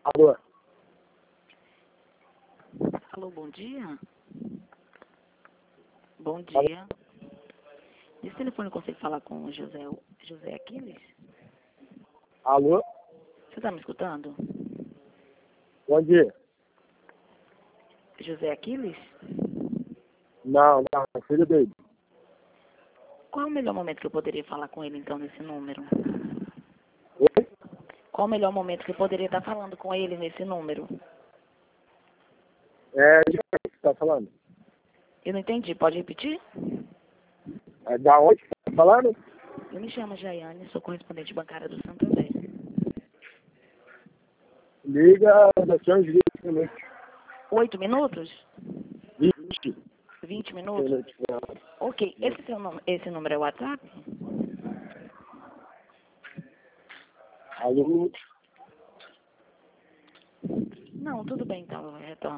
Alô? Alô, bom dia. Bom dia. Nesse telefone eu consigo falar com o José Aquiles? Alô? Você está me escutando? Bom dia. José Aquiles? Não, filho dele. Qual é o melhor momento que eu poderia falar com ele, então, nesse número? Oi? Qual o melhor momento que eu poderia estar falando com ele nesse número? De quem você está falando? Eu não entendi. Pode repetir? Da onde você está falando? Eu me chamo Jaiane, sou correspondente bancária do Santander. Liga daqui a uns 20 minutos. 8 minutos? 20 20 minutos? minutos. Ok. Esse número é o WhatsApp? Alô? Não, tudo bem, então. Eu retorno.